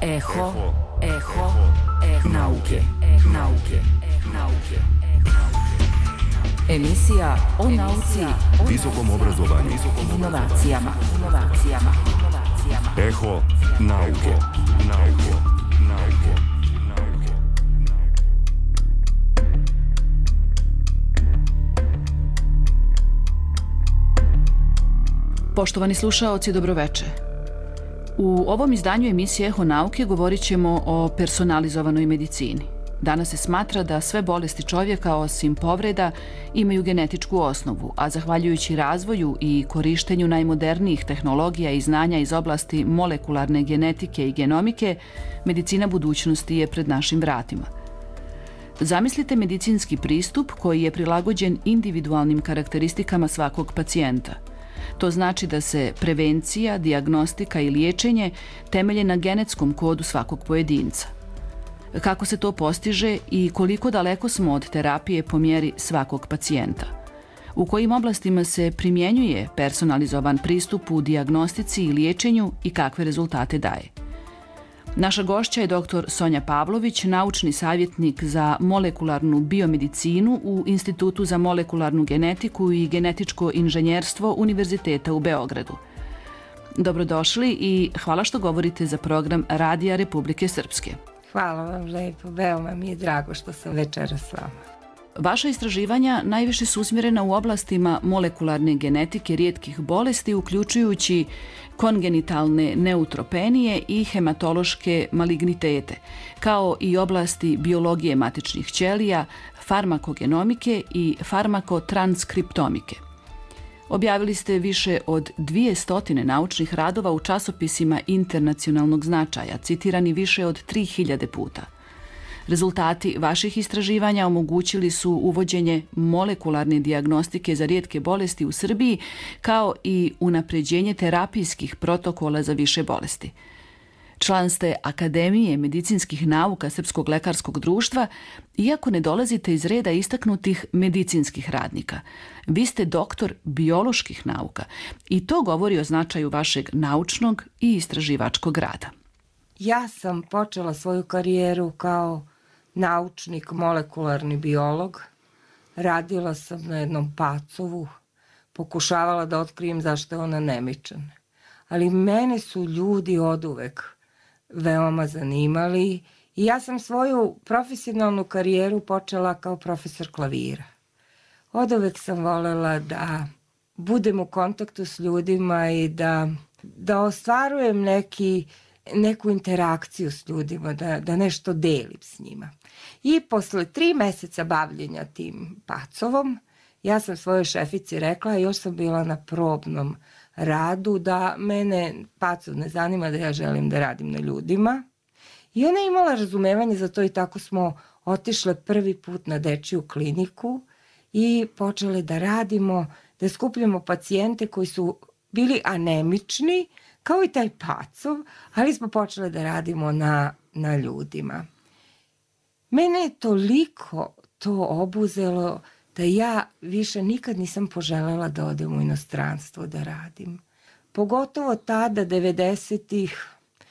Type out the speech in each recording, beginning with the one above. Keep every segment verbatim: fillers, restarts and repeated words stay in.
Eho, eho, eho nauke, nauke, nauke. Emisija o nauci, visokom obrazovanju, inovacijama, inovacijama, inovacijama. Eho nauke, nauke, nauke, nauke. Poštovani slušaoci, dobroveče. U ovom izdanju emisije Eho nauke govorit ćemo o personalizovanoj medicini. Danas se smatra da sve bolesti čovjeka, osim povreda, imaju genetičku osnovu, a zahvaljujući razvoju i korištenju najmodernijih tehnologija i znanja iz oblasti molekularne genetike i genomike, medicina budućnosti je pred našim vratima. Zamislite medicinski pristup koji je prilagođen individualnim karakteristikama svakog pacijenta. To znači da se prevencija, dijagnostika i liječenje temelje na genetskom kodu svakog pojedinca. Kako se to postiže i koliko daleko smo od terapije po mjeri svakog pacijenta? U kojim oblastima se primjenjuje personalizovan pristup u dijagnostici i liječenju i kakve rezultate daje? Naša gošća je doktor Sonja Pavlović, naučni savjetnik za molekularnu biomedicinu u Institutu za molekularnu genetiku i genetičko inženjerstvo Univerziteta u Beogradu. Dobrodošli i hvala što govorite za program Radija Republike Srpske. Hvala vam lepo, veoma mi je drago što sam večeras s vama. Vaša istraživanja najviše su usmjerena u oblastima molekularne genetike rijetkih bolesti, uključujući kongenitalne neutropenije i hematološke malignitete, kao i oblasti biologije matičnih ćelija, farmakogenomike i farmakotranskriptomike. Objavili ste više od dvije stotine naučnih radova u časopisima internacionalnog značaja, citirani više od tri hiljade puta. Rezultati vaših istraživanja omogućili su uvođenje molekularne dijagnostike za rijetke bolesti u Srbiji, kao i unapređenje terapijskih protokola za više bolesti. Član ste Akademije medicinskih nauka Srpskog lekarskog društva, iako ne dolazite iz reda istaknutih medicinskih radnika. Vi ste doktor bioloških nauka i to govori o značaju vašeg naučnog i istraživačkog rada. Ja sam počela svoju karijeru kao naučnik, molekularni biolog. Radila sam na jednom pacovu, pokušavala da otkrijem zašto je on anemičan. Ali mene su ljudi oduvek veoma zanimali i ja sam svoju profesionalnu karijeru počela kao profesor klavira. Oduvek sam volela da budem u kontaktu s ljudima i da, da ostvarujem neki, neku interakciju s ljudima, da, da nešto delim s njima. I posle tri meseca bavljenja tim pacovom, ja sam svojoj šefici rekla, još sam bila na probnom radu, da mene pacov ne zanima, da ja želim da radim na ljudima. I ona je imala razumevanje za to i tako smo otišle prvi put na dečiju kliniku i počele da radimo, da skupljamo pacijente koji su bili anemični, kao i taj pacov, ali smo počele da radimo na, na ljudima. Mene je toliko to obuzelo da ja više nikad nisam poželjela da odem u inostranstvo da radim. Pogotovo tada, devedesetih,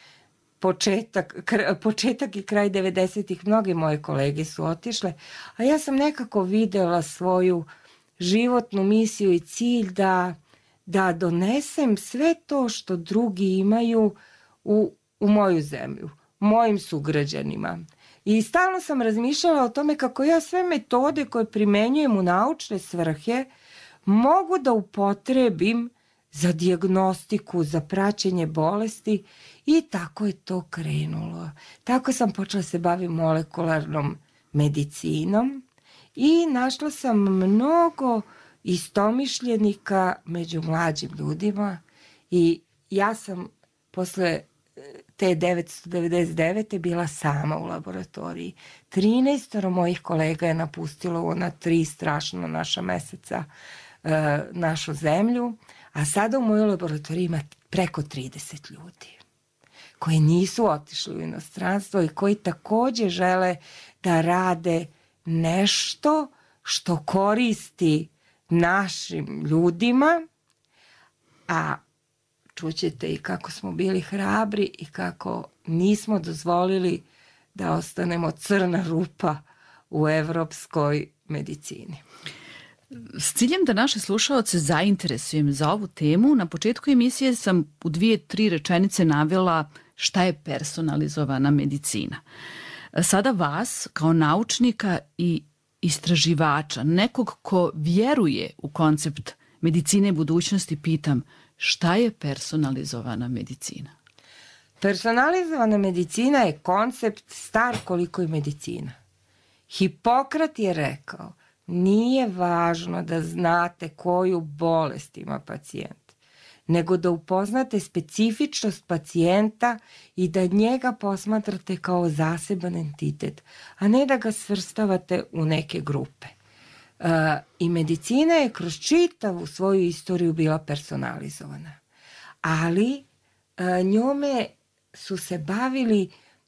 početak, kr, početak i kraj devedesetih, mnogi moje kolege su otišle, a ja sam nekako videla svoju životnu misiju i cilj da, da donesem sve to što drugi imaju u, u moju zemlju, mojim sugrađanima. I stalno sam razmišljala o tome kako ja sve metode koje primenjujem u naučne svrhe mogu da upotrebim za dijagnostiku, za praćenje bolesti i tako je to krenulo. Tako sam počela se baviti molekularnom medicinom i našla sam mnogo istomišljenika među mlađim ljudima i ja sam posle te devetsto devedeset devete bila sama u laboratoriji. trinaestoro mojih kolega je napustilo u ona tri strašno naša meseca e, našu zemlju, a sada u mojoj laboratoriji ima preko trideset ljudi koji nisu otišli u inostranstvo i koji takođe žele da rade nešto što koristi našim ljudima, a čućete i kako smo bili hrabri i kako nismo dozvolili da ostanemo crna rupa u evropskoj medicini. S ciljem da naše slušaoce zainteresujem za ovu temu, na početku emisije sam u dvije, tri rečenice navela šta je personalizovana medicina. Sada vas, kao naučnika i istraživača, nekog ko vjeruje u koncept medicine budućnosti, pitam šta je personalizovana medicina? Personalizovana medicina je koncept star koliko je medicina. Hipokrat je rekao, nije važno da znate koju bolest ima pacijent, nego da upoznate specifičnost pacijenta i da njega posmatrate kao zaseban entitet, a ne da ga svrstavate u neke grupe. Uh, I medicina je kroz čitavu svoju istoriju bila personalizovana. Ali uh, njome su se bavili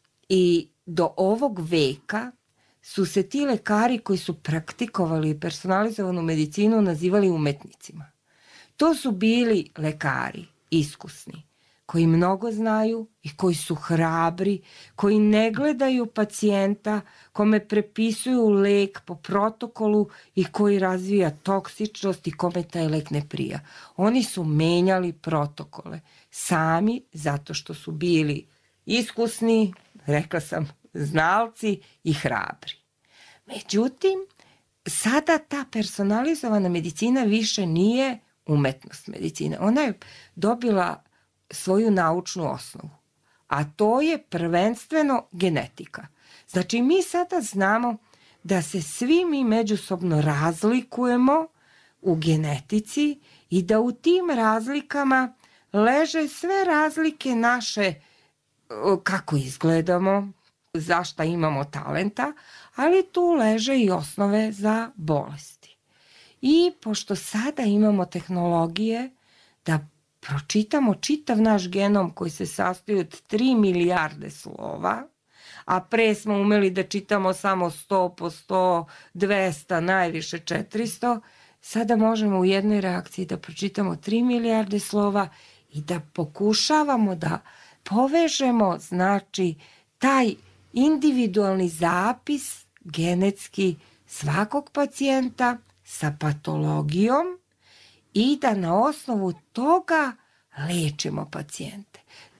i do ovog veka su se ti lekari koji su praktikovali personalizovanu medicinu nazivali umetnicima. To su bili lekari iskusni, koji mnogo znaju i koji su hrabri, koji ne gledaju pacijenta, kome prepisuju lek po protokolu i koji razvija toksičnost i kome taj lek ne prija. Oni su menjali protokole sami zato što su bili iskusni, rekla sam, znalci i hrabri. Međutim, sada ta personalizovana medicina više nije umetnost medicine. Ona je dobila svoju naučnu osnovu, a to je prvenstveno genetika. Znači, mi sada znamo da se svi mi međusobno razlikujemo u genetici i da u tim razlikama leže sve razlike naše, kako izgledamo, za šta imamo talenta, ali tu leže i osnove za bolesti. I pošto sada imamo tehnologije da pročitamo čitav naš genom koji se sastoji od tri milijarde slova, a pre smo umeli da čitamo samo sto po sto, dvesta, najviše četiristo, sada možemo u jednoj reakciji da pročitamo tri milijarde slova i da pokušavamo da povežemo, znači, taj individualni zapis genetski svakog pacijenta sa patologijom i da na osnovu toga lečimo pacijente.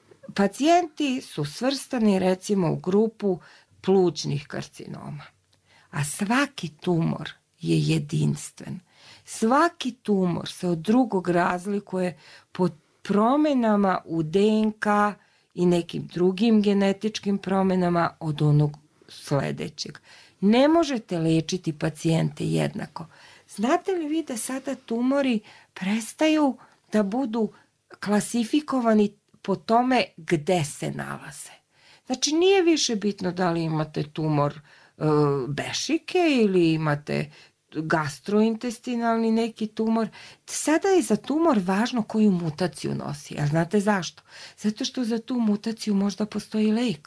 Pacijenti su svrstani recimo u grupu plućnih karcinoma, a svaki tumor je jedinstven. Svaki tumor se od drugog razlikuje po promenama u D N K i nekim drugim genetičkim promenama od onog sledećeg. Ne možete lečiti pacijente jednako. Znate li vi da sada tumori prestaju da budu klasifikovani po tome gde se nalaze? Znači, nije više bitno da li imate tumor e, bešike ili imate gastrointestinalni neki tumor. Sada je za tumor važno koju mutaciju nosi. A znate zašto? Zato što za tu mutaciju možda postoji lek.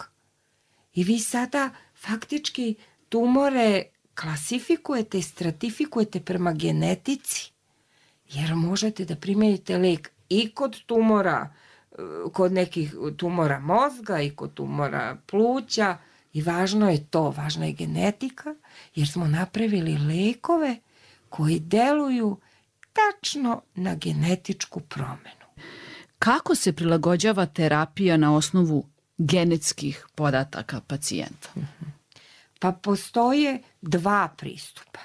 I vi sada faktički tumore klasifikujete i stratifikujete prema genetici, jer možete da primenite lek i kod tumora, kod nekih tumora mozga i kod tumora pluća, i važno je to, važna je genetika, jer smo napravili lekove koji deluju tačno na genetičku promenu. Kako se prilagođava terapija na osnovu genetskih podataka pacijenta? Pa postoje dva pristupa.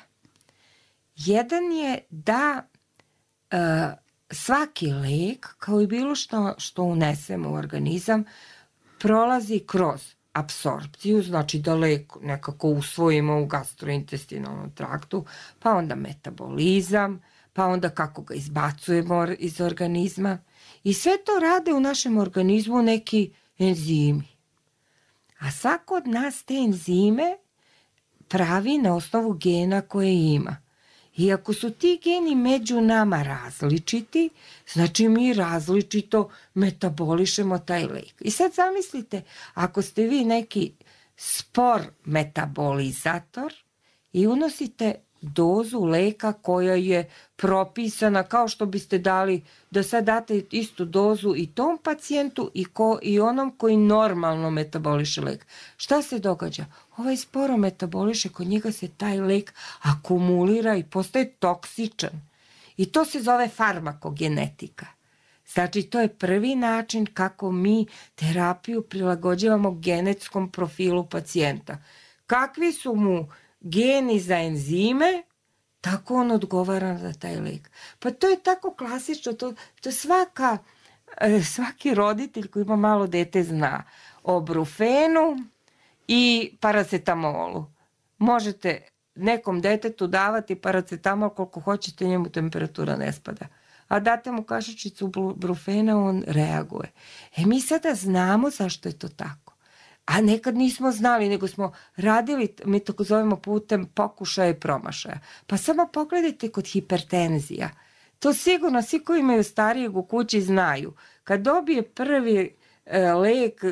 Jedan je da e, svaki lek, kao i bilo što, što unesemo u organizam, prolazi kroz apsorpciju, znači da lek nekako usvojimo u gastrointestinalnom traktu, pa onda metabolizam, pa onda kako ga izbacujemo iz organizma. I sve to rade u našem organizmu neki enzimi. A svako od nas te enzime pravi na osnovu gena koje ima. I ako su ti geni među nama različiti, znači mi različito metabolišemo taj lek. I sad zamislite, ako ste vi neki spor metabolizator i unosite dozu leka koja je propisana, kao što biste dali da sad date istu dozu i tom pacijentu i, ko, i onom koji normalno metaboliše lek. Šta se događa? Ovaj sporo metaboliše, kod njega se taj lek akumulira i postaje toksičan. I to se zove farmakogenetika. Znači, to je prvi način kako mi terapiju prilagođavamo genetskom profilu pacijenta. Kakvi su mu geni za enzime, tako on odgovara za taj lek. Pa to je tako klasično, to, to svaka, svaki roditelj koji ima malo dete zna o brufenu i paracetamolu. Možete nekom detetu davati paracetamol koliko hoćete, njemu temperatura ne spada. A date mu kašičicu brufena, on reaguje. E mi sada znamo zašto je to tako. A nekad nismo znali, nego smo radili, mi tako zovemo putem pokušaja i promašaja. Pa samo pogledajte kod hipertenzija. To sigurno svi koji imaju starijeg u kući znaju. Kad dobije prvi e, lek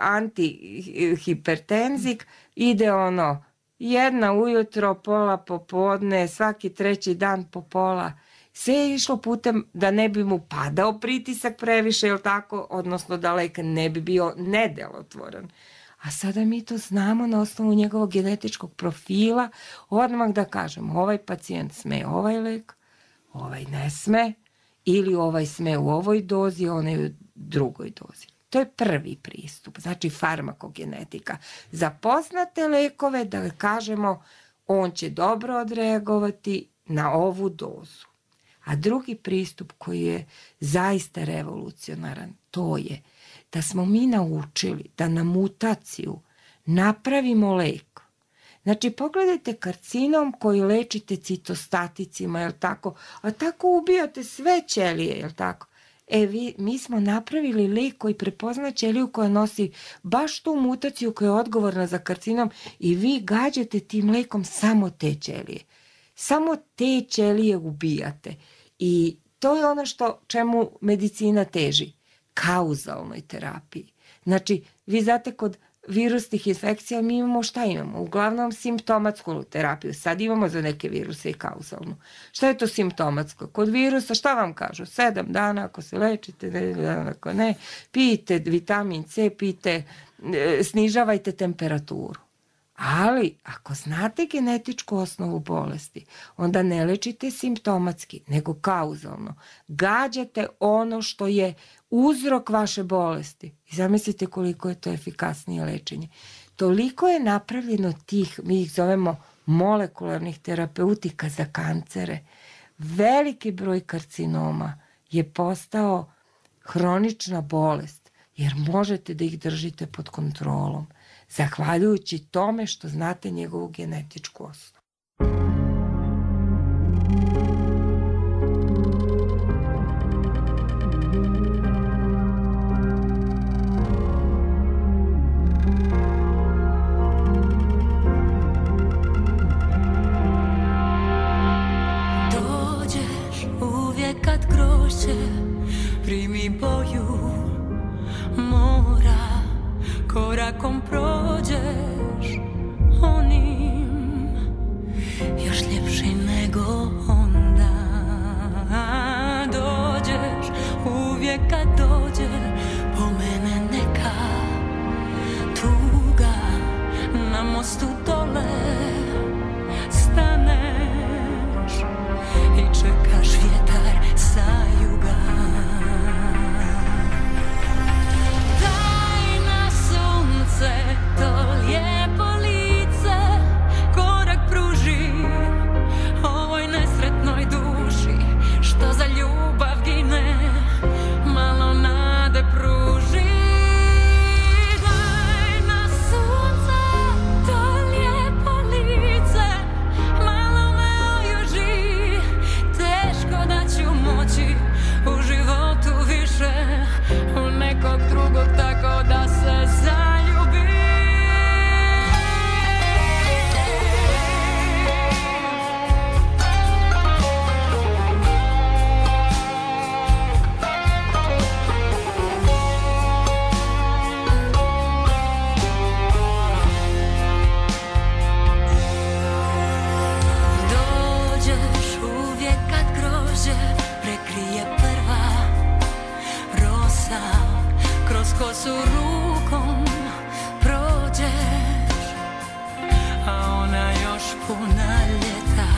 antihipertenzik, ide ono jedna ujutro, pola popodne, svaki treći dan po pola. Sve je išlo putem da ne bi mu padao pritisak previše, jel tako? Odnosno da lek ne bi bio nedelotvoran. A sada mi to znamo na osnovu njegovog genetičkog profila, odmah da kažemo ovaj pacijent sme ovaj lek, ovaj ne sme, ili ovaj sme u ovoj dozi, onaj u drugoj dozi. To je prvi pristup, znači farmakogenetika. Za poznate lekove da kažemo on će dobro odreagovati na ovu dozu. A drugi pristup koji je zaista revolucionaran, to je da smo mi naučili da na mutaciju napravimo lek. Znači, pogledajte karcinom koji lečite citostaticima, jel tako? A tako ubijate sve ćelije, jel tako? E, vi, mi smo napravili lek koji prepozna ćeliju koja nosi baš tu mutaciju koja je odgovorna za karcinom i vi gađate tim lekom samo te ćelije. Samo te ćelije ubijate. I to je ono što čemu medicina teži. Kauzalnoj terapiji. Znači, vi znate, kod virusnih infekcija mi imamo šta imamo? Uglavnom simptomatsku terapiju. Sad imamo za neke viruse i kauzalnu. Šta je to simptomatsko? Kod virusa šta vam kažu? Sedam dana ako se lečite, devet dana ako ne, pijte vitamin C, pijte, snižavajte temperaturu. Ali, ako znate genetičku osnovu bolesti, onda ne lečite simptomatski, nego kauzalno. Gađate ono što je uzrok vaše bolesti. I zamislite koliko je to efikasnije lečenje. Toliko je napravljeno tih, mi ih zovemo molekularnih terapeutika za kancere. Veliki broj karcinoma je postao hronična bolest, jer možete da ih držite pod kontrolom, zahvaljujući tome što znate njegovu genetičku osnovu. Dođeš uvijek kad grožđe primi boju mora, korakom prođeš onim još ljepši nego onda. Dođeš uvijek kad dođe po mene neka tuga, na mostu dole staneš i čekaš vjetar sa juga. To lijepo lice korak pruži ovoj nesretnoj duši što za ljubav gine, malo nade pruži. Daj na sunce to lijepo su rukom prođeš, a ona još puna ljeta.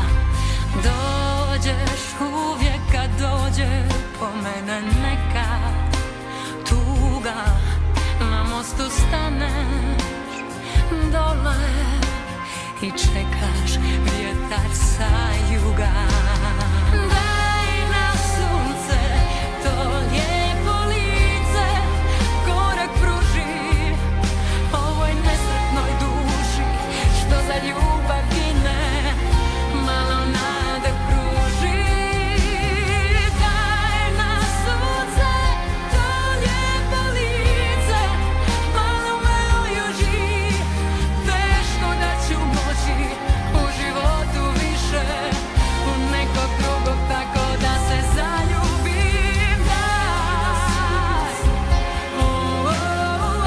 Dođeš uvijek kad dođe po mene neka tuga, na mostu staneš dole i čekaš vjetar sa juga. Daj na sunce to lijepo lice, korak pruži ovoj nesretnoj duši, što za ljubav gine, malo nade pruži. Daj na sunce to lijepo lice, malo me ojuži, teško da ću moći u životu više, u nekog drugog tako da se zaljubim. Daj, oh, oh, oh,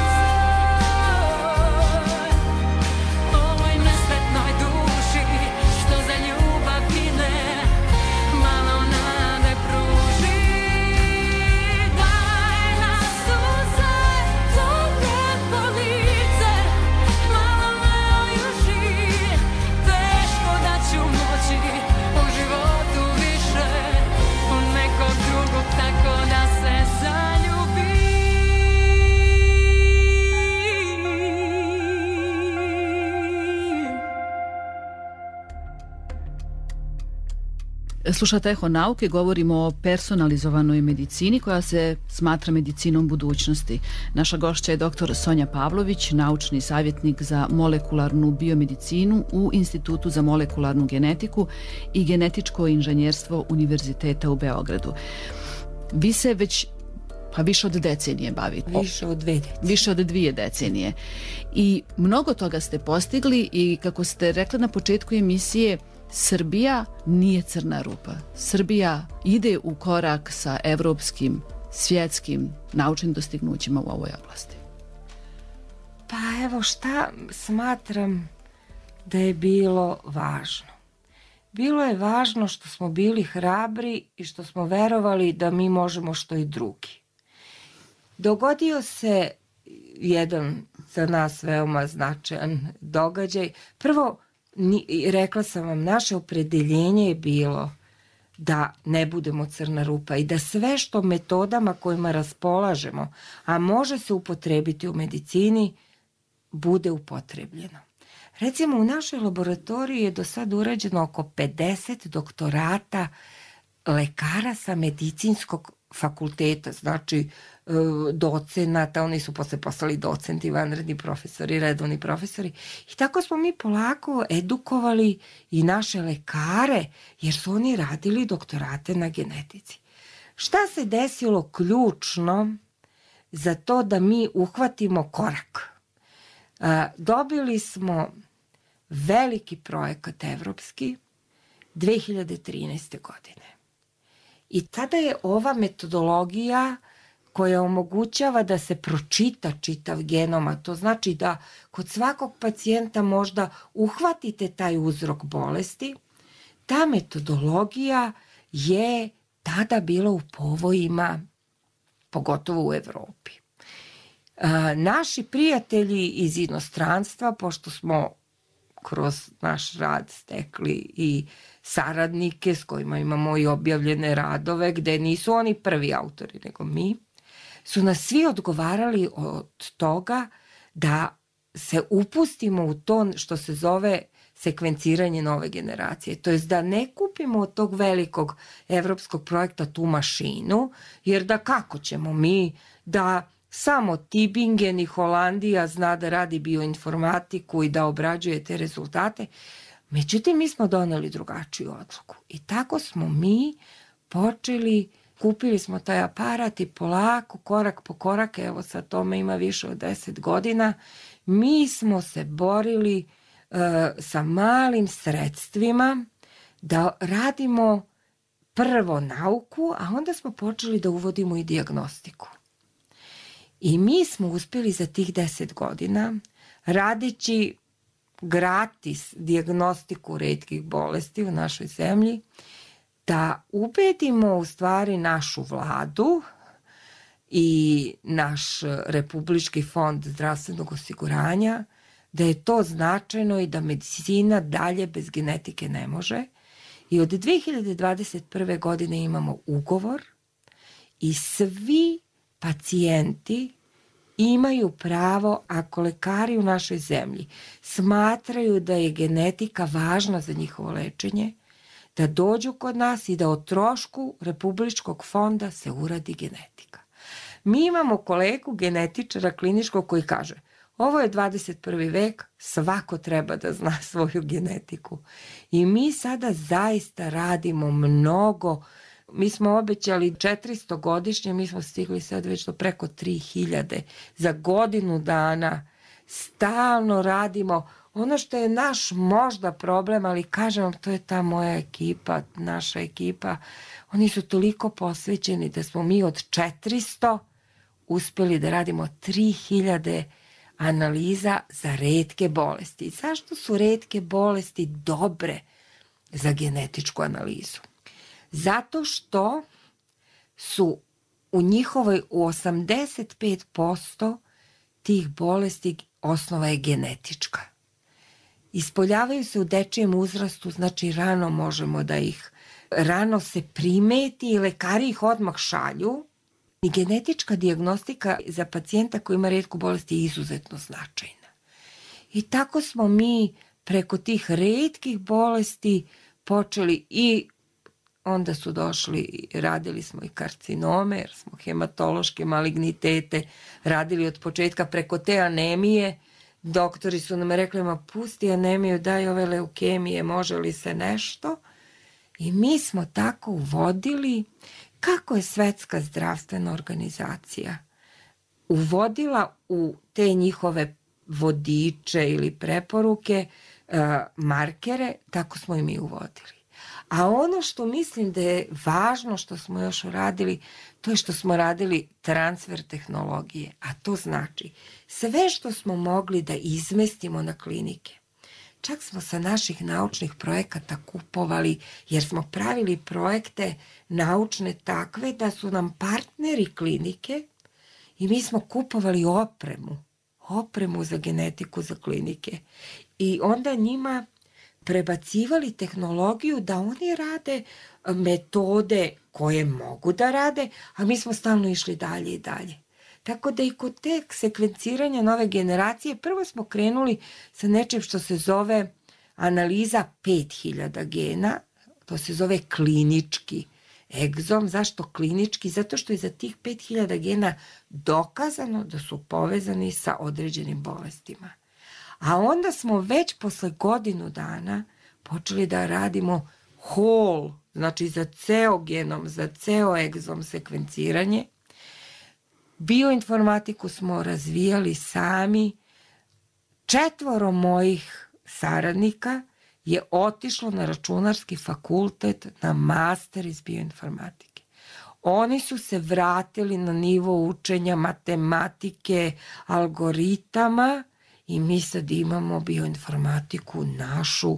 ovoj nesretnoj duši, što za ljubav gine, malo nade pruži. Daj na sunce to lijepo lice, malo me ojuži, teško da ću moći u životu više, u nekog drugog tako da se zaljubim. Slušate Eho nauke, govorimo o personalizovanoj medicini koja se smatra medicinom budućnosti. Naša gošća je doktor Sonja Pavlović, naučni savjetnik za molekularnu biomedicinu u Institutu za molekularnu genetiku i genetičko inženjerstvo Univerziteta u Beogradu. Vi se već pa više od decenije bavite. Više od dve decenije. Više od dvije decenije. I mnogo toga ste postigli i kako ste rekli na početku emisije, Srbija nije crna rupa. Srbija ide u korak sa evropskim, svjetskim naučnim dostignućima u ovoj oblasti. Pa evo šta smatram da je bilo važno. Bilo je važno što smo bili hrabri i što smo verovali da mi možemo što i drugi. Dogodio se jedan za nas veoma značajan događaj. Prvo, rekla sam vam, naše opredeljenje je bilo da ne budemo crna rupa i da sve što metodama kojima raspolažemo, a može se upotrebiti u medicini, bude upotrebljeno. Recimo, u našoj laboratoriji je do sad urađeno oko pedeset doktorata lekara sa medicinskog fakulteta, znači docenata, oni su posle postali docenti, vanredni profesori, redovni profesori. I tako smo mi polako edukovali i naše lekare, jer su oni radili doktorate na genetici. Šta se desilo ključno za to da mi uhvatimo korak? Dobili smo veliki projekat evropski dve hiljade trinaeste. godine. I tada je ova metodologija koja omogućava da se pročita čitav genom, a to znači da kod svakog pacijenta možda uhvatite taj uzrok bolesti, ta metodologija je tada bila u povojima, pogotovo u Evropi. A, naši prijatelji iz inostranstva, pošto smo kroz naš rad stekli i saradnike s kojima imamo i objavljene radove, gde nisu oni prvi autori, nego mi, su nas svi odgovarali od toga da se upustimo u to što se zove sekvenciranje nove generacije. To jest da ne kupimo od tog velikog evropskog projekta tu mašinu, jer da kako ćemo mi da samo Tübingen i Holandija zna da radi bioinformatiku i da obrađuje te rezultate. Međutim, mi smo doneli drugačiju odluku. I tako smo mi počeli, kupili smo taj aparat i polako, korak po korak, evo sad tome ima više od deset godina, mi smo se borili uh, sa malim sredstvima da radimo prvo nauku, a onda smo počeli da uvodimo i dijagnostiku. I mi smo uspjeli za tih deset godina, radeći gratis dijagnostiku retkih bolesti u našoj zemlji, da ubedimo u stvari našu vladu i naš Republički fond zdravstvenog osiguranja, da je to značajno i da medicina dalje bez genetike ne može. I od dve hiljade dvadeset prve. godine imamo ugovor i svi pacijenti imaju pravo, ako lekari u našoj zemlji smatraju da je genetika važna za njihovo lečenje, da dođu kod nas i da o trošku Republičkog fonda se uradi genetika. Mi imamo kolegu genetičara kliničkog koji kaže: ovo je dvadeset prvi vek, svako treba da zna svoju genetiku. I mi sada zaista radimo mnogo. Mi smo obećali četiristo godišnje, mi smo stigli sad već do preko tri hiljade. Za godinu dana stalno radimo. Ono što je naš možda problem, ali kažem vam, to je ta moja ekipa, naša ekipa. Oni su toliko posvećeni da smo mi od četiristo uspeli da radimo tri hiljade analiza za retke bolesti. Zašto su retke bolesti dobre za genetičku analizu? Zato što su u njihovoj u osamdeset pet posto tih bolesti osnova je genetička. Ispoljavaju se u dečijem uzrastu, znači rano možemo da ih, rano se primeti i lekari ih odmah šalju. I genetička dijagnostika za pacijenta koji ima retku bolest je izuzetno značajna. I tako smo mi preko tih retkih bolesti počeli i onda su došli, radili smo i karcinome, jer smo hematološke malignitete radili od početka preko te anemije. Doktori su nam rekli: ma pusti anemiju, daj ove leukemije, može li se nešto? I mi smo tako uvodili, kako je Svetska zdravstvena organizacija uvodila u te njihove vodiče ili preporuke uh, markere, tako smo i mi uvodili. A ono što mislim da je važno što smo još uradili, to je što smo radili transfer tehnologije, a to znači sve što smo mogli da izmestimo na klinike. Čak smo sa naših naučnih projekata kupovali, jer smo pravili projekte naučne takve da su nam partneri klinike i mi smo kupovali opremu, opremu za genetiku za klinike. I onda njima prebacivali tehnologiju da oni rade metode koje mogu da rade, a mi smo stalno išli dalje i dalje. Tako da i kod te sekvenciranja nove generacije prvo smo krenuli sa nečim što se zove analiza pet hiljada gena, to se zove klinički egzom. Zašto klinički? Zato što je za tih pet hiljada gena dokazano da su povezani sa određenim bolestima. A onda smo već posle godinu dana počeli da radimo whole, znači za ceo genom, za ceo egzom sekvenciranje. Bioinformatiku smo razvijali sami. Četvoro mojih saradnika je otišlo na računarski fakultet na master iz bioinformatike. Oni su se vratili na nivo učenja matematike, algoritama i mi sad imamo bioinformatiku našu,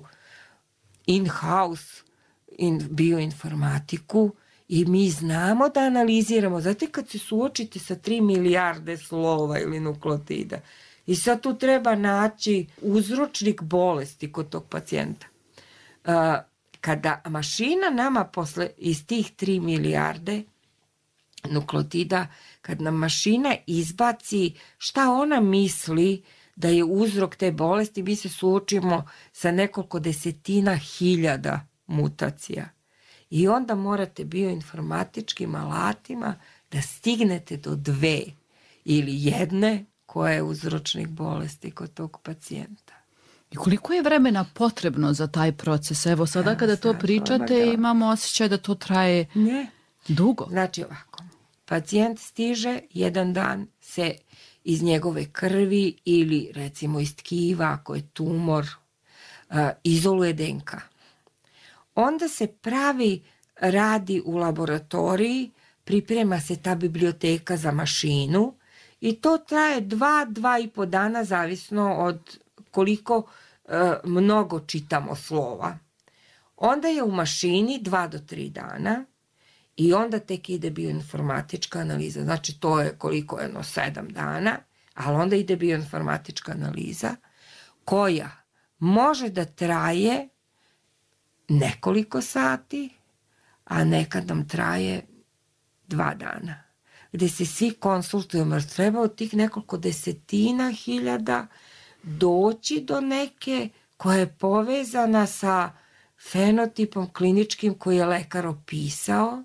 in-house in bioinformatiku, i mi znamo da analiziramo. Znate, kad se suočite sa tri milijarde slova ili nukleotida i sad tu treba naći uzročnik bolesti kod tog pacijenta. Kada mašina nama posle iz tih tri milijarde nukleotida, kad nam mašina izbaci šta ona misli da je uzrok te bolesti, mi se suočimo sa nekoliko desetina hiljada mutacija. I onda morate bioinformatičkim alatima da stignete do dve ili jedne koja je uzročnik bolesti kod tog pacijenta. I koliko je vremena potrebno za taj proces? Evo sada kada to pričate imamo osjećaj da to traje ne. dugo. Znači ovako, pacijent stiže, jedan dan se iz njegove krvi ili recimo iz tkiva, ako je tumor, izoluje D N K. Onda se pravi, radi u laboratoriji, priprema se ta biblioteka za mašinu i to traje dva, dva i po dana, zavisno od koliko e, mnogo čitamo slova. Onda je u mašini dva do tri dana I onda tek ide bioinformatička analiza. Znači, to je koliko jedno sedam dana, ali onda ide bioinformatička analiza koja može da traje nekoliko sati, a nekad nam traje dva dana, gde se svi konsultujemo, jer treba od tih nekoliko desetina hiljada doći do neke koja je povezana sa fenotipom kliničkim koji je lekar opisao.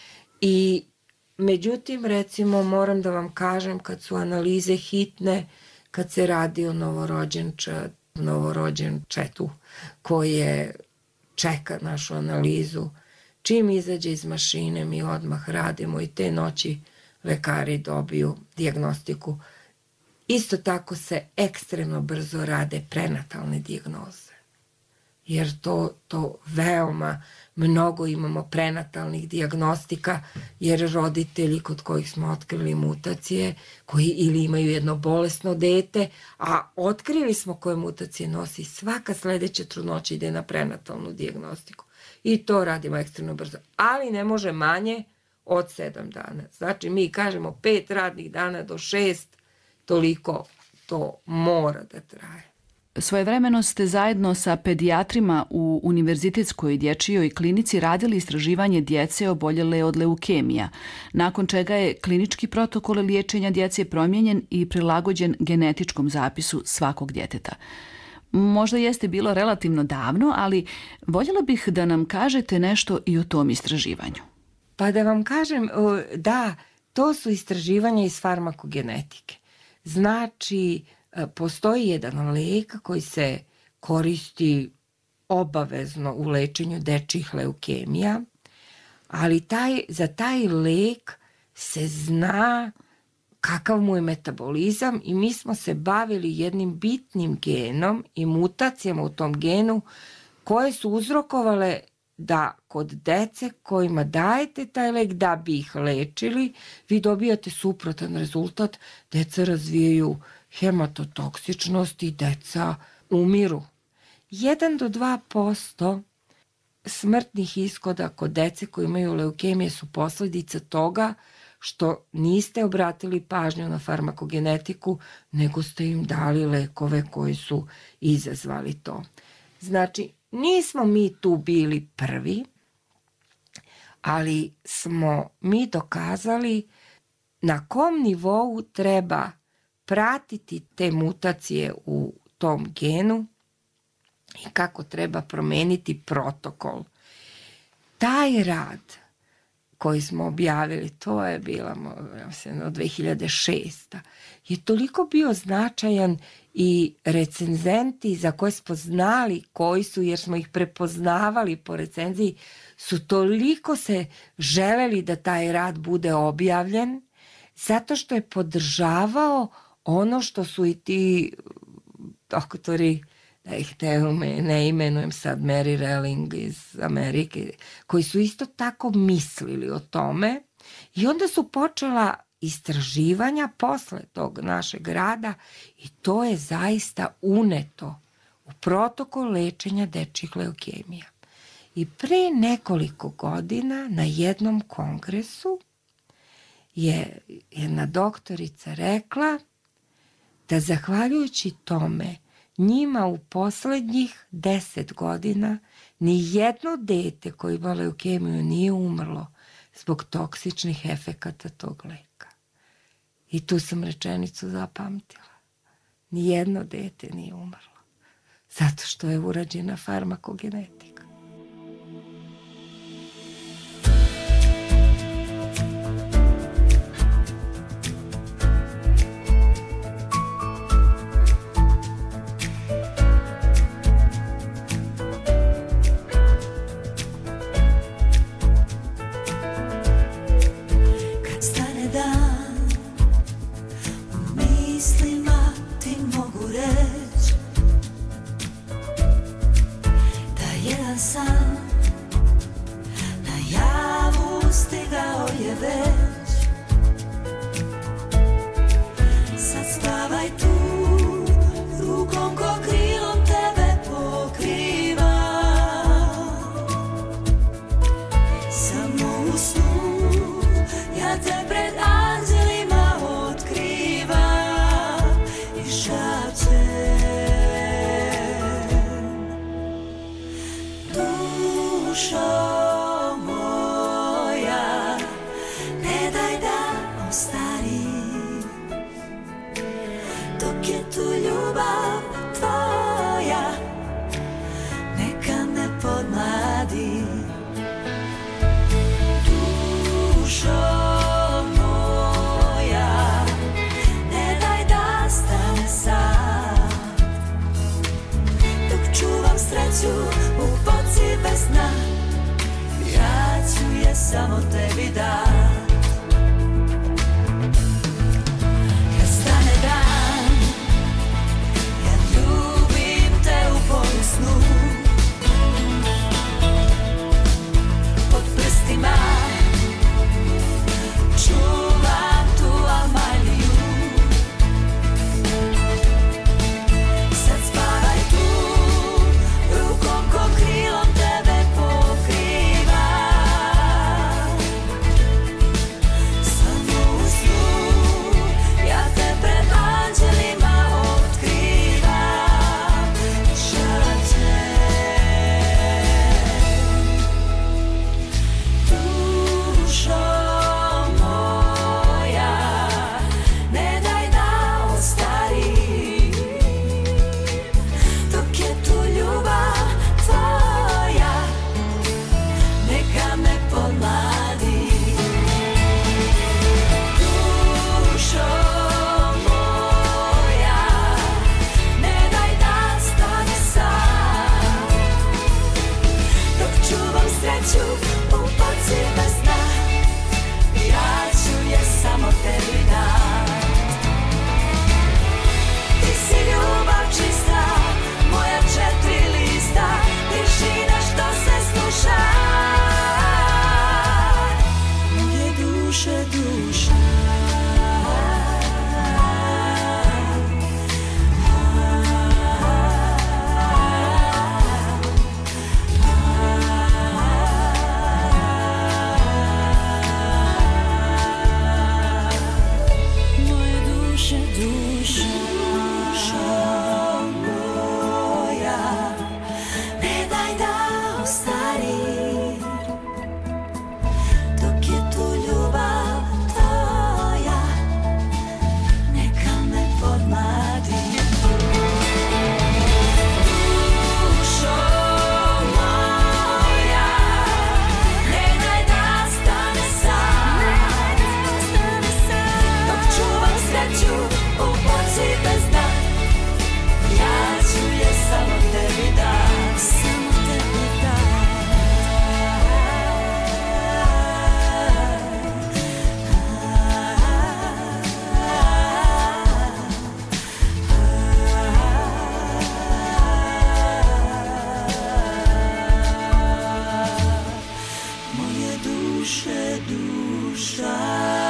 I međutim, recimo, moram da vam kažem, kad su analize hitne, kad se radi o novorođenča, novorođenčetu koje čeka našu analizu, čim izađe iz mašine mi odmah radimo i te noći lekari dobiju dijagnostiku. Isto tako se ekstremno brzo rade prenatalne dijagnoze, jer to, to veoma mnogo imamo prenatalnih dijagnostika, jer roditelji kod kojih smo otkrili mutacije, koji ili imaju jedno bolesno dete, a otkrili smo koje mutacije nosi, svaka sledeća trudnoća ide na prenatalnu dijagnostiku. I to radimo ekstremno brzo, ali ne može manje od sedam dana. Znači, mi kažemo pet radnih dana do šest, toliko to mora da traje. Svojevremeno ste zajedno sa pedijatrima u Univerzitetskoj dječjoj klinici radili istraživanje djece oboljele od leukemija, nakon čega je klinički protokol liječenja djece promijenjen i prilagođen genetičkom zapisu svakog djeteta. Možda jeste bilo relativno davno, ali voljela bih da nam kažete nešto i o tom istraživanju. Pa da vam kažem, da, to su istraživanja iz farmakogenetike. Znači, postoji jedan lek koji se koristi obavezno u lečenju dečjih leukemija, ali taj, za taj lek se zna kakav mu je metabolizam i mi smo se bavili jednim bitnim genom i mutacijama u tom genu koje su uzrokovale da kod dece kojima dajete taj lek da bi ih lečili, vi dobijate suprotan rezultat, deca razvijaju hematotoksičnost i deca umiru. jedan do dva posto smrtnih ishoda kod dece koji imaju leukemije su posledica toga što niste obratili pažnju na farmakogenetiku, nego ste im dali lekove koji su izazvali to. Znači, nismo mi tu bili prvi, ali smo mi dokazali na kom nivou treba pratiti te mutacije u tom genu i kako treba promeniti protokol. Taj rad koji smo objavili, to je bila od dve hiljade šeste. je toliko bio značajan i recenzenti za koje smo znali koji su, jer smo ih prepoznavali po recenziji, su toliko se želeli da taj rad bude objavljen, zato što je podržavao ono što su i ti doktori, da ih ne, ne imenujem sad, Mary Relling iz Amerike, koji su isto tako mislili o tome i onda su počela istraživanja posle tog našeg rada i to je zaista uneto u protokol lečenja dečjih leukemija. I pre nekoliko godina na jednom kongresu je jedna doktorica rekla da zahvaljujući tome njima u poslednjih deset godina ni jedno dete koje ima leukemiju nije umrlo zbog toksičnih efekata tog leka. I tu sam rečenicu zapamtila. Nijedno dete nije umrlo. Zato što je urađena farmakogenetika. Samo u snu samo tebi dat. Kad stane dan, ja ljubim te u polisnu. Pod prstima čuvam tu Amaliju. Sad spavaj tu, rukom ko krilom tebe pokriva. Samo u snu ja te pred anđelima otkrivam. Želim te, dušo moja, ne daj da ostarim, dok je tu ljubav tvoja, neka me podmladi. Dušo moja, ne daj da stane sam, dok čuvam sreću u poci bez sna, ja ću je samo tebi dat. Ti si ljubav čista, moja četiri lista, tišina što se sluša. Moje duše, duša. Moje duše, duša. Moja, ne daj da ostarim, dok je tu ljubav tvoja, neka me podmladi. Dušo moja, ne daj da stane sam, dok čuvam sreću u poci bez dna, ja ću je samo tebi dat, samo tebi dat. Moje duše, duša.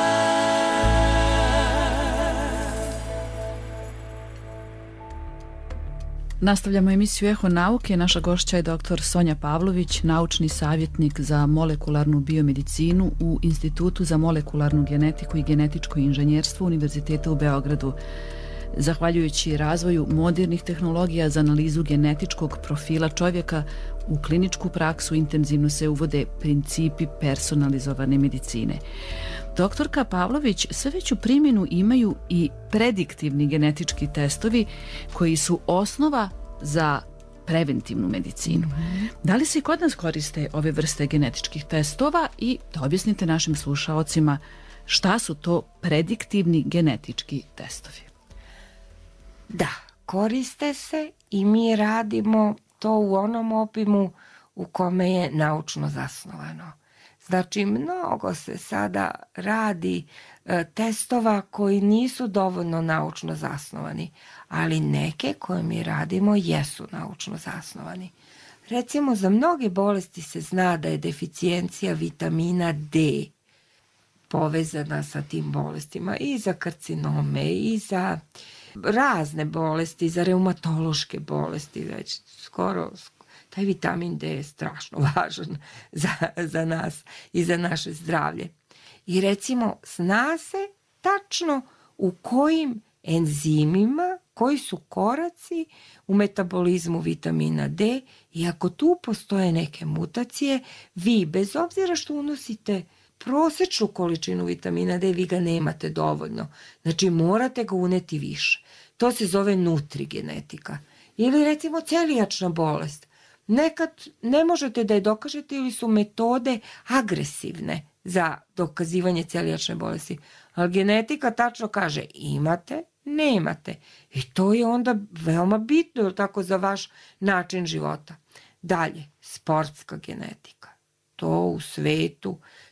Nastavljamo emisiju Eho nauke. Naša gošća je doktor Sonja Pavlović, naučni savjetnik za molekularnu biomedicinu u Institutu za molekularnu genetiku i genetičko inženjerstvo Univerziteta u Beogradu. Zahvaljujući razvoju modernih tehnologija za analizu genetičkog profila čovjeka, u kliničku praksu intenzivno se uvode principi personalizovane medicine. Doktorka Pavlović, sve veću primjenu imaju i prediktivni genetički testovi koji su osnova za preventivnu medicinu. Da li se i kod nas koriste ove vrste genetičkih testova i da objasnite našim slušaocima šta su to prediktivni genetički testovi? Da, koriste se i mi radimo to u onom obimu u kome je naučno zasnovano. Znači, mnogo se sada radi e, testova koji nisu dovoljno naučno zasnovani, ali neke koje mi radimo jesu naučno zasnovani. Recimo, za mnoge bolesti se zna da je deficijencija vitamina D povezana sa tim bolestima i za karcinome i za razne bolesti, za reumatološke bolesti, već skoro taj vitamin D je strašno važan za, za nas i za naše zdravlje. I recimo, zna se tačno u kojim enzimima, koji su koraci u metabolizmu vitamina D i ako tu postoje neke mutacije, vi bez obzira što unosite prosečnu količinu vitamina D, vi ga nemate dovoljno. Znači, morate ga uneti više. To se zove nutrigenetika. Ili recimo celijačna bolest. Nekad ne možete da je dokažete ili su metode agresivne za dokazivanje celijačne bolesti. Ali genetika tačno kaže imate, nemate. I to je onda veoma bitno tako za vaš način života. Dalje, sportska genetika. To u svetu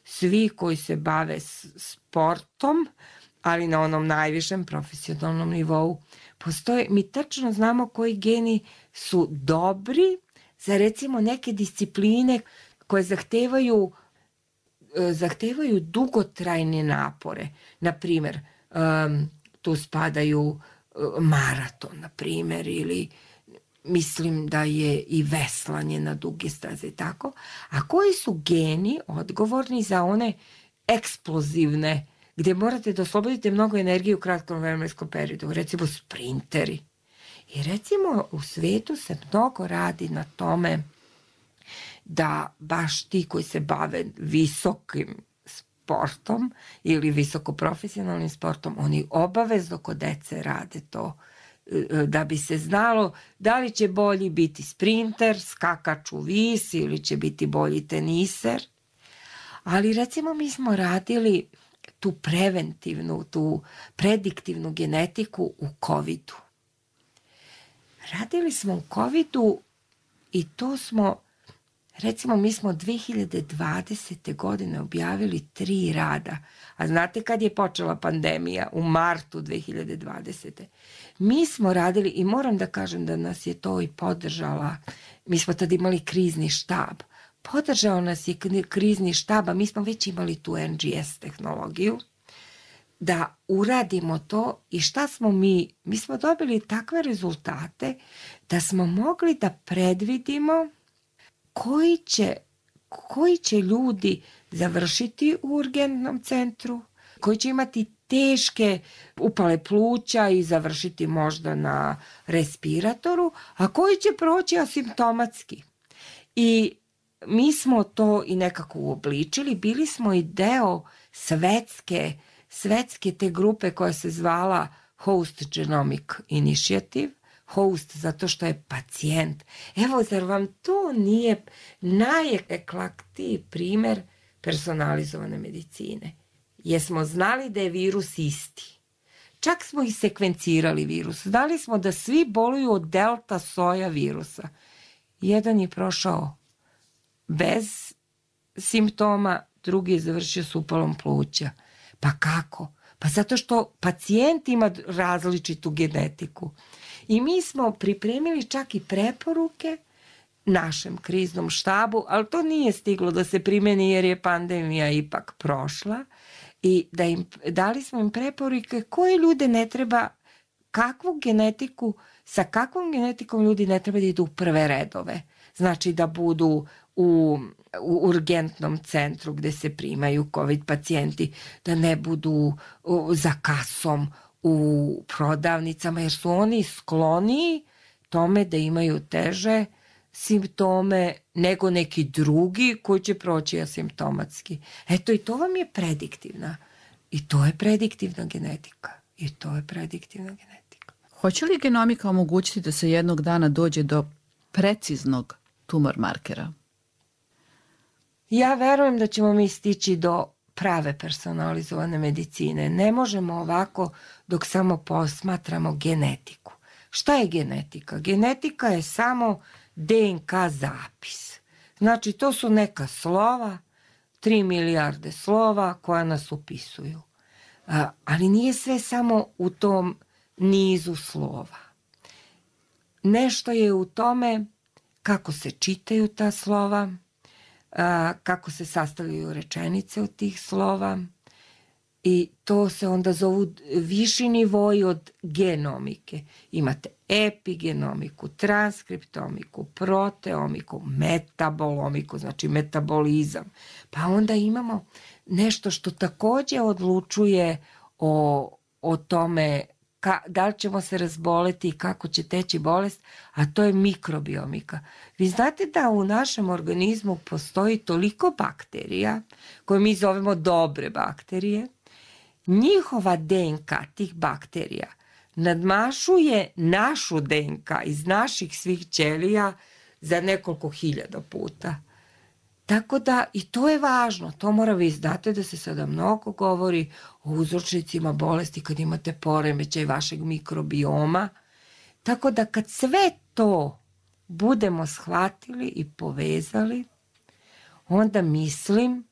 svi koji se bave s- sportom, ali na onom najvišem profesionalnom nivou, postoje, mi tačno znamo koji geni su dobri za recimo neke discipline koje zahtevaju zahtevaju dugotrajne napore. Na primjer, um, tu spadaju uh, maraton, na primjer, ili mislim da je i veslanje na duge staze i tako. A koji su geni odgovorni za one eksplozivne, gdje morate da oslobodite mnogo energije u kratkom vremenskom periodu, recimo sprinteri. I recimo u svetu se mnogo radi na tome da baš ti koji se bave visokim sportom ili visoko profesionalnim sportom, oni obavezno kod dece rade to, da bi se znalo da li će bolji biti sprinter, skakač u vis ili će biti bolji teniser. Ali recimo mi smo radili tu preventivnu, tu prediktivnu genetiku u kovidu. Radili smo u kovidu i to smo, recimo mi smo dve hiljade dvadesete. godine objavili tri rada. A znate kad je počela pandemija? U martu dve hiljade dvadesete. Mi smo radili, i moram da kažem da nas je to i podržala, mi smo tad imali krizni štab. Podržao nas je krizni štab, a mi smo već imali tu N G S tehnologiju, da uradimo to. I šta smo mi? Mi smo dobili takve rezultate da smo mogli da predvidimo koji će, koji će ljudi završiti u urgentnom centru, koji će imati teške upale pluća i završiti možda na respiratoru, a koji će proći asimptomatski. I mi smo to i nekako uobličili, bili smo i deo svetske, svetske te grupe koja se zvala Host Genomic Initiative, host zato što je pacijent. Evo, zar vam to nije najeklaktiji primer personalizovane medicine? Jesmo znali da je virus isti. Čak smo i sekvencirali virus. Znali smo da svi boluju od delta soja virusa. Jedan je prošao bez simptoma, drugi je završio s upalom pluća. Pa kako? Pa zato što pacijent ima različitu genetiku. I mi smo pripremili čak i preporuke našem kriznom štabu, ali to nije stiglo da se primeni jer je pandemija ipak prošla. I da im, dali smo im preporuke koje ljude ne treba, kakvu genetiku, sa kakvom genetikom ljudi ne treba da idu u prve redove. Znači da budu u, u urgentnom centru gde se primaju COVID pacijenti, da ne budu u, za kasom u prodavnicama, jer su oni skloniji tome da imaju teže simptome nego neki drugi koji će proći asimptomatski. Eto, i to vam je prediktivna. I to je prediktivna genetika. I to je prediktivna genetika. Hoće li genomika omogućiti da se jednog dana dođe do preciznog tumor markera? Ja verujem da ćemo mi stići do prave personalizovane medicine. Ne možemo ovako dok samo posmatramo genetiku. Šta je genetika? Genetika je samo D N K zapis. Znači, to su neka slova, tri milijarde slova koja nas upisuju. A, ali nije sve samo u tom nizu slova. Nešto je u tome kako se čitaju ta slova, a, kako se sastavljaju rečenice od tih slova, i to se onda zovu viši nivoji od genomike. Imate epigenomiku, transkriptomiku, proteomiku, metabolomiku, znači metabolizam. Pa onda imamo nešto što takođe odlučuje o, o tome ka, da li ćemo se razboleti i kako će teći bolest, a to je mikrobiomika. Vi znate da u našem organizmu postoji toliko bakterija, koje mi zovemo dobre bakterije. Njihova D N K tih bakterija nadmašuje našu D N K iz naših svih ćelija za nekoliko hiljada puta. Tako da i to je važno. To mora, vi znate da se sada mnogo govori o uzročnicima bolesti kad imate poremećaj vašeg mikrobioma. Tako da kad sve to budemo shvatili i povezali, onda mislim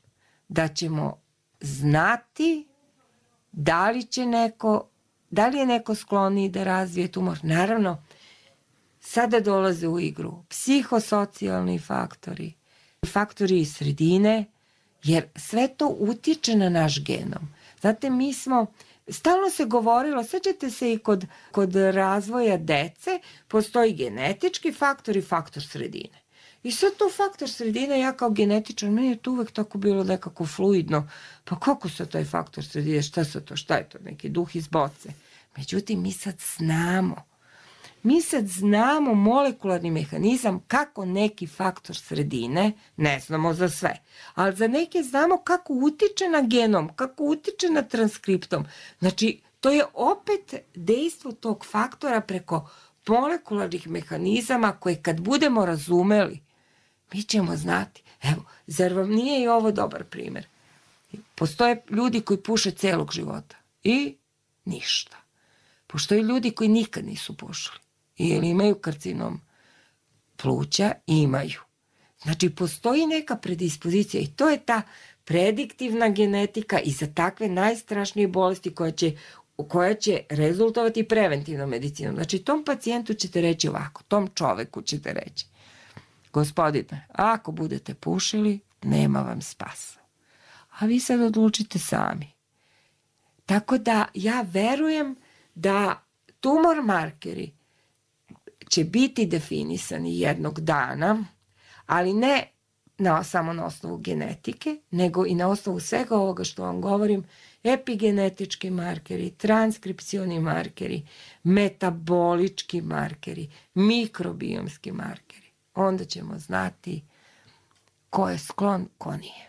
da ćemo znati da li će neko, da li je neko skloniji da razvije tumor. Naravno, sada dolaze u igru psihosocijalni faktori, faktori iz sredine, jer sve to utiče na naš genom. Znate, mi smo, stalno se govorilo, sećate se i kod, kod razvoja dece, postoji genetički faktor i faktor sredine. I sad to faktor sredine, ja kao genetičar, meni je to uvek tako bilo nekako fluidno. Pa kako se taj faktor sredine, šta se to, šta je to, neki duh iz boce? Međutim, mi sad znamo. Mi sad znamo molekularni mehanizam kako neki faktor sredine, ne znamo za sve, ali za neke znamo kako utiče na genom, kako utiče na transkriptom. Znači, to je opet dejstvo tog faktora preko molekularnih mehanizama koje kad budemo razumeli, mi ćemo znati. Evo, zar vam nije i ovo dobar primer? Postoje ljudi koji puše celog života i ništa. Postoje ljudi koji nikad nisu pušili ili imaju karcinom pluća, imaju. Znači, postoji neka predispozicija i to je ta prediktivna genetika i za takve najstrašnije bolesti koja će, koja će rezultovati preventivnom medicinom. Znači, tom pacijentu ćete reći ovako, tom čoveku ćete reći, gospodine, ako budete pušili, nema vam spasa. A vi sad odlučite sami. Tako da ja verujem da tumor markeri će biti definisani jednog dana, ali ne na, samo na osnovu genetike, nego i na osnovu svega ovoga što vam govorim, epigenetički markeri, transkripcioni markeri, metabolički markeri, mikrobiomski markeri. Onda ćemo znati ko je sklon, ko nije.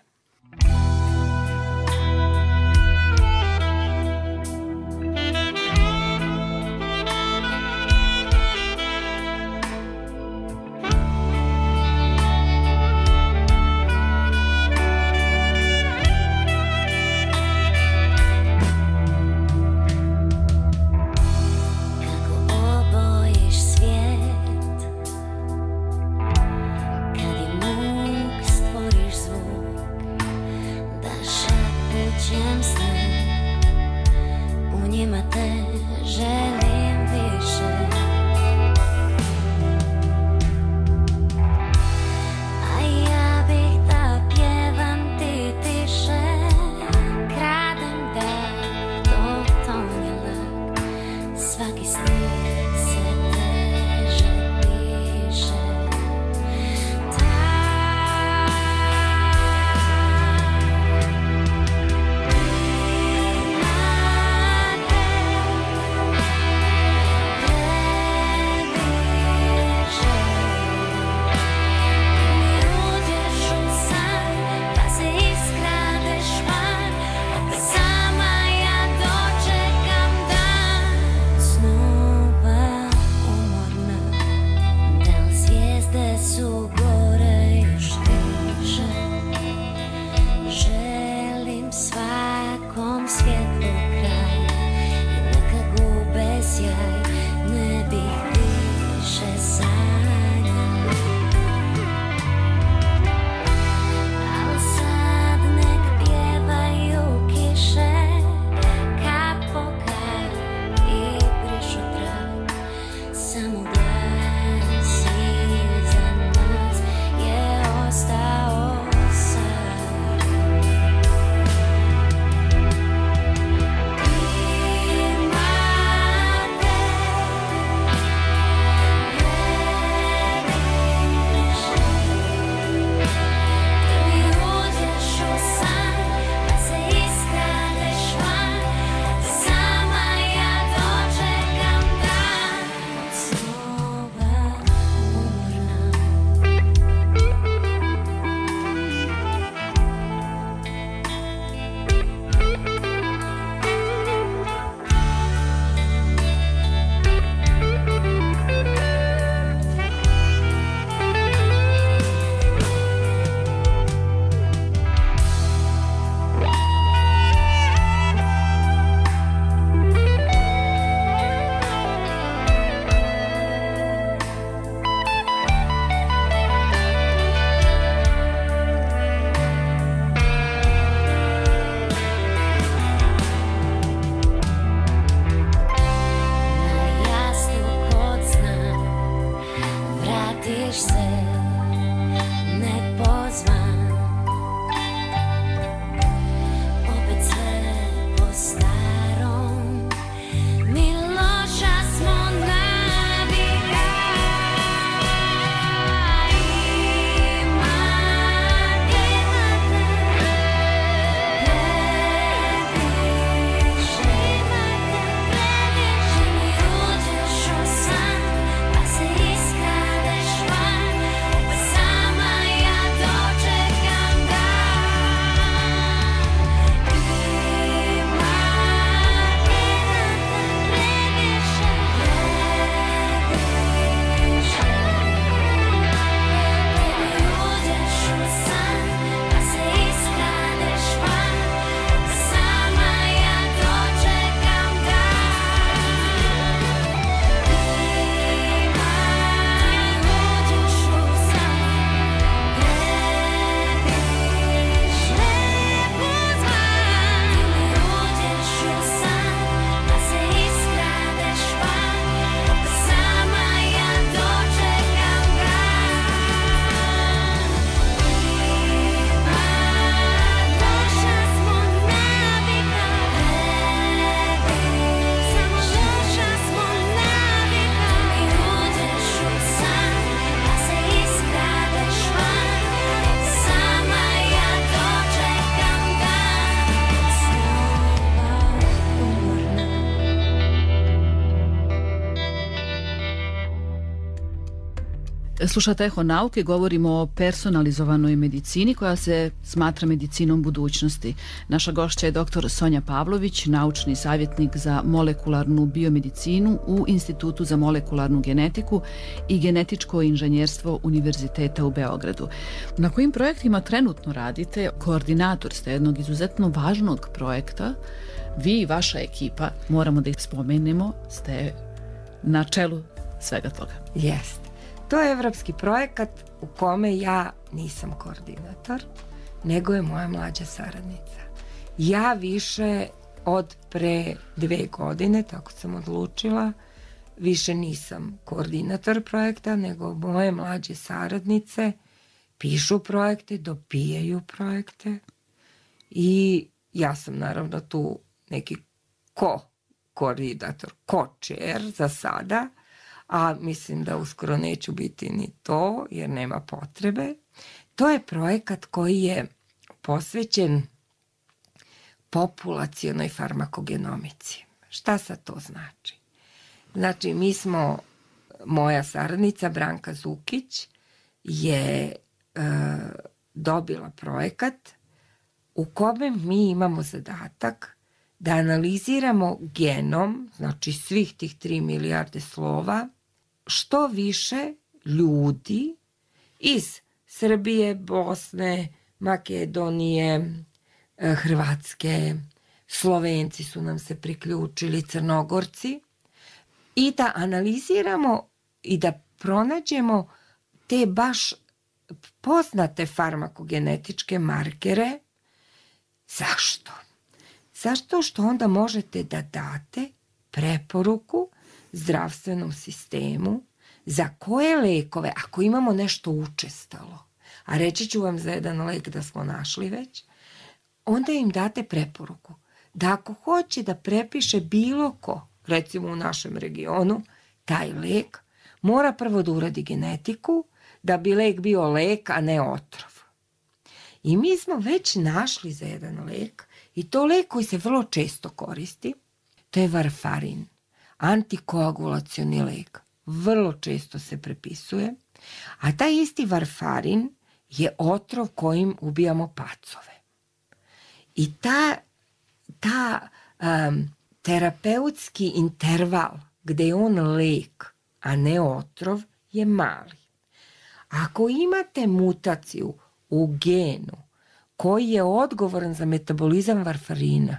Slušate Eho nauke, govorimo o personalizovanoj medicini koja se smatra medicinom budućnosti. Naša gošća je doktor Sonja Pavlović, naučni savjetnik za molekularnu biomedicinu u Institutu za molekularnu genetiku i genetičko inženjerstvo Univerziteta u Beogradu. Na kojim projektima trenutno radite? Koordinator ste jednog izuzetno važnog projekta. Vi i vaša ekipa, moramo da ih spomenemo, ste na čelu svega toga. Jeste. To je evropski projekat u kome ja nisam koordinator, nego je moja mlađa saradnica. Ja više od pre dve godine, tako sam odlučila, više nisam koordinator projekta, nego moje mlađe saradnice pišu projekte, dopijaju projekte i ja sam naravno tu neki ko-koordinator, ko-chair za sada, a mislim da uskoro neću biti ni to, jer nema potrebe. To je projekat koji je posvećen populacionoj farmakogenomici. Šta sad to znači? Znači, mi smo, moja saradnica Branka Zukić je e, dobila projekat u kome mi imamo zadatak da analiziramo genom, znači svih tih tri milijarde slova, što više ljudi iz Srbije, Bosne, Makedonije, Hrvatske, Slovenci su nam se priključili, Crnogorci, i da analiziramo i da pronađemo te baš poznate farmakogenetičke markere. Zašto? Zašto što onda možete da date preporuku zdravstvenom sistemu za koje lekove, ako imamo nešto učestalo, a reći ću vam za jedan lek da smo našli već, onda im date preporuku da ako hoće da prepiše bilo ko, recimo u našem regionu, taj lek, mora prvo da uradi genetiku da bi lek bio lek, a ne otrov. I mi smo već našli za jedan lek, i to lek koji se vrlo često koristi, to je varfarin, antikoagulacioni lek. Vrlo često se prepisuje, a taj isti varfarin je otrov kojim ubijamo pacove. I ta, ta um, terapeutski interval gde je on lek, a ne otrov, je mali. Ako imate mutaciju u genu koji je odgovoran za metabolizam varfarina,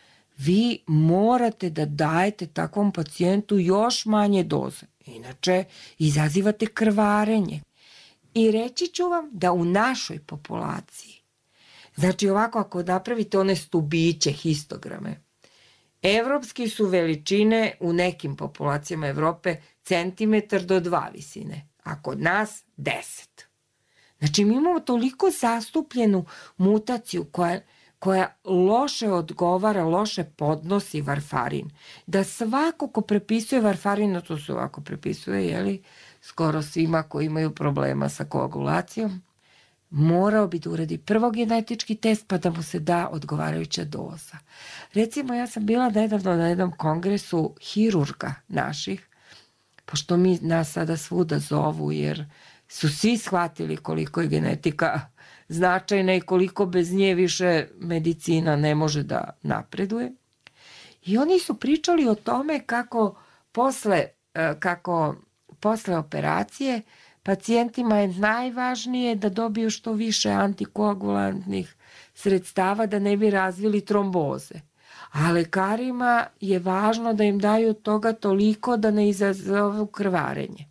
vi morate da dajete takvom pacijentu još manje doze. Inače, izazivate krvarenje. I reći ću vam da u našoj populaciji, znači ovako ako napravite one stubiće, histograme, evropski su veličine u nekim populacijama Evrope centimetar do dva visine, a kod nas deset. Znači mi imamo toliko zastupljenu mutaciju koja, koja loše odgovara, loše podnosi varfarin, da svako ko prepisuje varfarin, a to se ovako prepisuje, jeli, skoro svima koji imaju problema sa koagulacijom, morao bi da uradi prvo genetički test pa da mu se da odgovarajuća doza. Recimo, ja sam bila nedavno na jednom kongresu hirurga naših, pošto mi nas sada svuda zovu jer su svi shvatili koliko je genetika značajna i koliko bez nje više medicina ne može da napreduje. I oni su pričali o tome kako posle, kako posle operacije pacijentima je najvažnije da dobiju što više antikoagulantnih sredstava da ne bi razvili tromboze. A lekarima je važno da im daju toga toliko da ne izazovu krvarenje.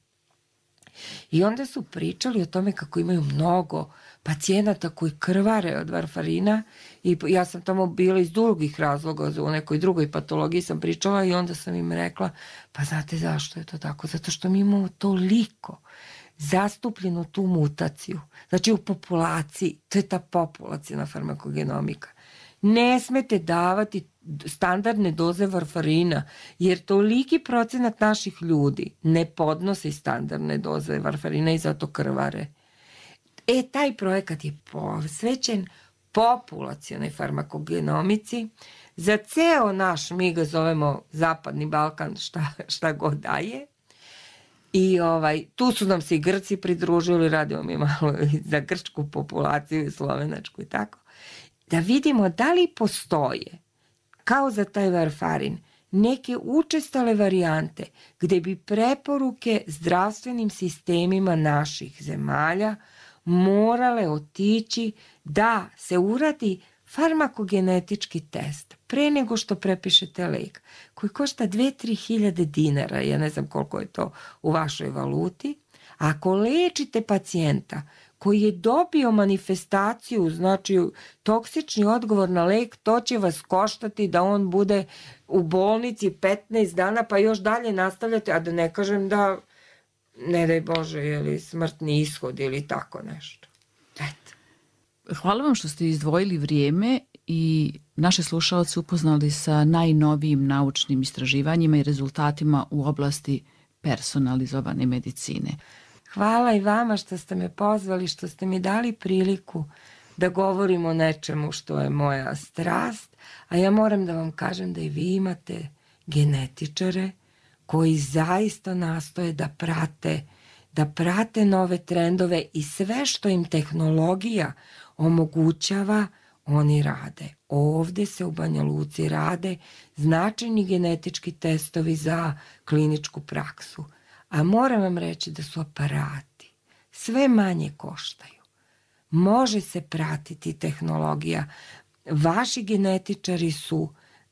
I onda su pričali o tome kako imaju mnogo pacijenata koji krvare od varfarina i ja sam tamo bila iz drugih razloga, u nekoj drugoj patologiji sam pričala i onda sam im rekla, pa znate zašto je to tako? Zato što mi imamo toliko zastupljenu tu mutaciju. Znači u populaciji, to je ta populacijna farmakogenomika. Ne smete davati standardne doze varfarina, jer toliki procenat naših ljudi ne podnosi standardne doze varfarina i zato krvare. E, taj projekat je posvećen populacionoj farmakogenomici za ceo naš, mi ga zovemo Zapadni Balkan, šta, šta god daje, I ovaj, tu su nam se i Grci pridružili, radimo mi malo za grčku populaciju i slovenačku i tako. Da vidimo da li postoje, kao za taj varfarin, neke učestale varijante gde bi preporuke zdravstvenim sistemima naših zemalja morale otići da se uradi farmakogenetički test pre nego što prepišete lek koji košta dve do tri hiljade dinara, ja ne znam koliko je to u vašoj valuti. Ako lečite pacijenta koji je dobio manifestaciju, znači toksični odgovor na lek, to će vas koštati da on bude u bolnici petnaest dana, pa još dalje nastavljate, a da ne kažem da, ne daj Bože, ili smrtni ishod ili tako nešto. Eto. Hvala vam što ste izdvojili vrijeme i naše slušalce upoznali sa najnovijim naučnim istraživanjima i rezultatima u oblasti personalizovane medicine. Hvala i vama što ste me pozvali, što ste mi dali priliku da govorim o nečemu što je moja strast, a ja moram da vam kažem da i vi imate genetičare koji zaista nastoje da prate, da prate nove trendove i sve što im tehnologija omogućava, oni rade. Ovde se u Banja Luci rade značajni genetički testovi za kliničku praksu. A moram vam reći da su aparati sve manje koštaju. Može se pratiti tehnologija. Vaši genetičari su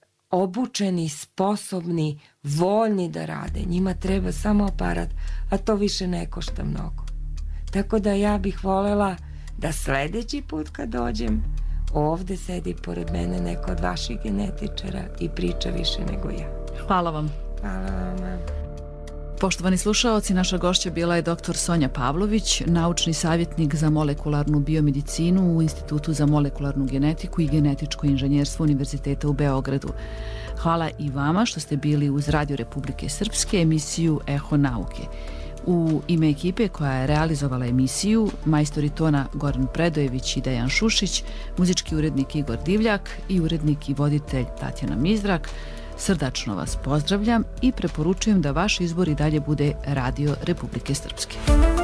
obučeni, sposobni, voljni da rade. Njima treba samo aparat, a to više ne košta mnogo. Tako da ja bih volela da sledeći put kad dođem, ovde sedi pored mene neko od vaših genetičara i priča više nego ja. Hvala vam. Hvala vama. Poštovani slušaoci, naša gošća bila je doktor Sonja Pavlović, naučni savjetnik za molekularnu biomedicinu u Institutu za molekularnu genetiku i genetičko inženjerstvo Univerziteta u Beogradu. Hvala i vama što ste bili uz Radio Republike Srpske emisiju Eho nauke. U ime ekipe koja je realizovala emisiju, majstori tona Goran Predojević i Dejan Šušić, muzički urednik Igor Divljak i urednik i voditelj Tatjana Mizrak, srdačno vas pozdravljam i preporučujem da vaš izbor i dalje bude Radio Republike Srpske.